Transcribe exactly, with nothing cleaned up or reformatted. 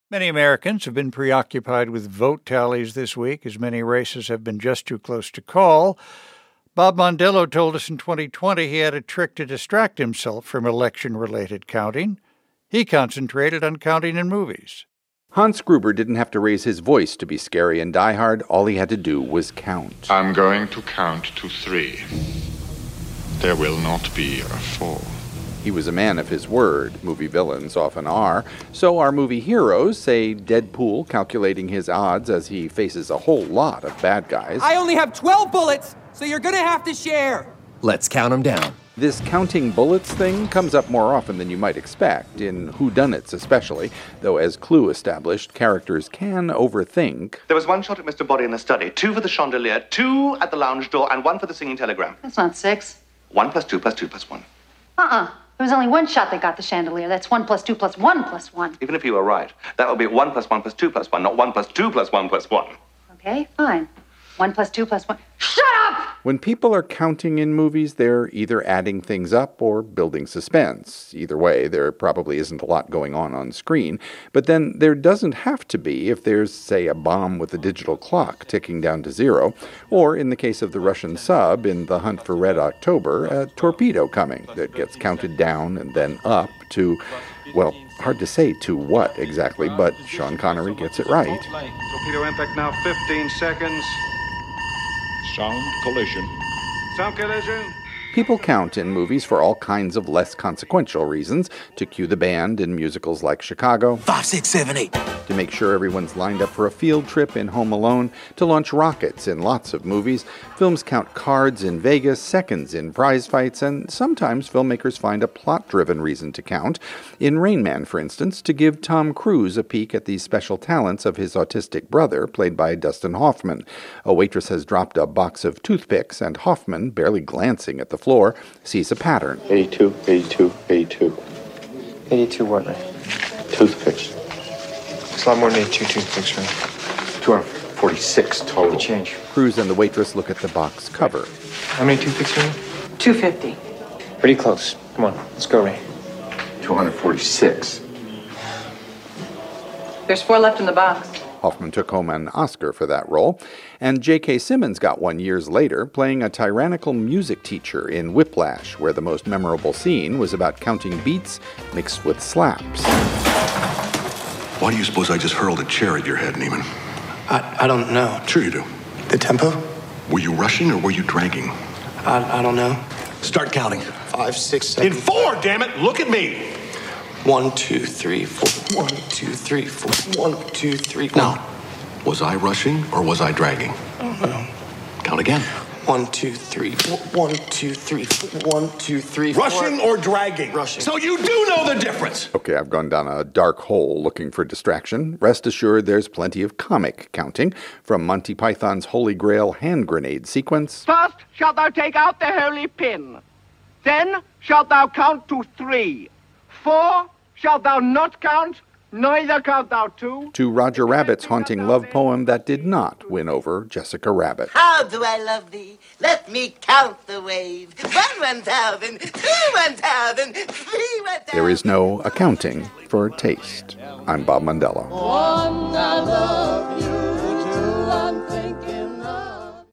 Many Americans have been preoccupied with vote tallies this week, as many races have been just too close to call. Bob Mondello told us in twenty twenty he had a trick to distract himself from election-related counting. He concentrated on counting in movies. Hans Gruber didn't have to raise his voice to be scary and Die Hard. All he had to do was count. I'm going to count to three. There will not be a four. He was a man of his word. Movie villains often are. So are movie heroes, say Deadpool calculating his odds as he faces a whole lot of bad guys. I only have twelve bullets, so you're gonna have to share. Let's count them down. This counting bullets thing comes up more often than you might expect, in whodunits especially, though as Clue established, characters can overthink. There was one shot at Mister Body in the study, two for the chandelier, two at the lounge door, and one for the singing telegram. That's not six. One plus two plus two plus one. Uh-uh. There was only one shot that got the chandelier. That's one plus two plus one plus one. Even if you were right, that would be one plus one plus two plus one, not one plus two plus one plus one. Okay, fine. One plus two plus one. Shut up! When people are counting in movies, they're either adding things up or building suspense. Either way, there probably isn't a lot going on on screen. But then there doesn't have to be if there's, say, a bomb with a digital clock ticking down to zero, or in the case of the Russian sub in The Hunt for Red October, a torpedo coming that gets counted down and then up to, well, hard to say to what exactly, but Sean Connery gets it right. Torpedo impact now, fifteen seconds. Sound collision. Sound collision. People count in movies for all kinds of less consequential reasons, to cue the band in musicals like Chicago, Five, six, seven, eight. to make sure everyone's lined up for a field trip in Home Alone, to launch rockets in lots of movies. Films count cards in Vegas, seconds in prize fights, and sometimes filmmakers find a plot-driven reason to count. In Rain Man, for instance, to give Tom Cruise a peek at the special talents of his autistic brother, played by Dustin Hoffman. A waitress has dropped a box of toothpicks, and Hoffman, barely glancing at the floor, sees a pattern. eighty-two, eighty-two, eighty-two. eighty-two what, Ray? Toothpicks. It's a lot more than eighty-two toothpicks, Ray. two hundred forty-six total. Good change. Cruise and the waitress look at the box cover. How many toothpicks, Ray? two fifty. Pretty close. Come on, let's go, Ray. two hundred forty-six. There's four left in the box. Hoffman took home an Oscar for that role, and J K. Simmons got one years later, playing a tyrannical music teacher in Whiplash, where the most memorable scene was about counting beats mixed with slaps. Why do you suppose I just hurled a chair at your head, Neiman? I, I don't know. Sure you do. The tempo? Were you rushing or were you dragging? I, I don't know. Start counting. Five, six, seven. In four, damn it! Look at me! One, two, three, four. One, two, three, four. One, two, three. Now, was I rushing or was I dragging? I don't know. Count again. One, two, three. Four. One, two, three, four. One, two, three, four. Rushing or dragging? Rushing. So you do know the difference! Okay, I've gone down a dark hole looking for distraction. Rest assured there's plenty of comic counting, from Monty Python's Holy Grail hand grenade sequence. First shalt thou take out the holy pin. Then shalt thou count to three. Four shalt thou not count, neither count thou two. To Roger Rabbit's haunting love poem that did not win over Jessica Rabbit. How do I love thee? Let me count the waves. One one thousand, two one thousand, three one thousand. There is no accounting for taste. I'm Bob Mondello. One, I love you.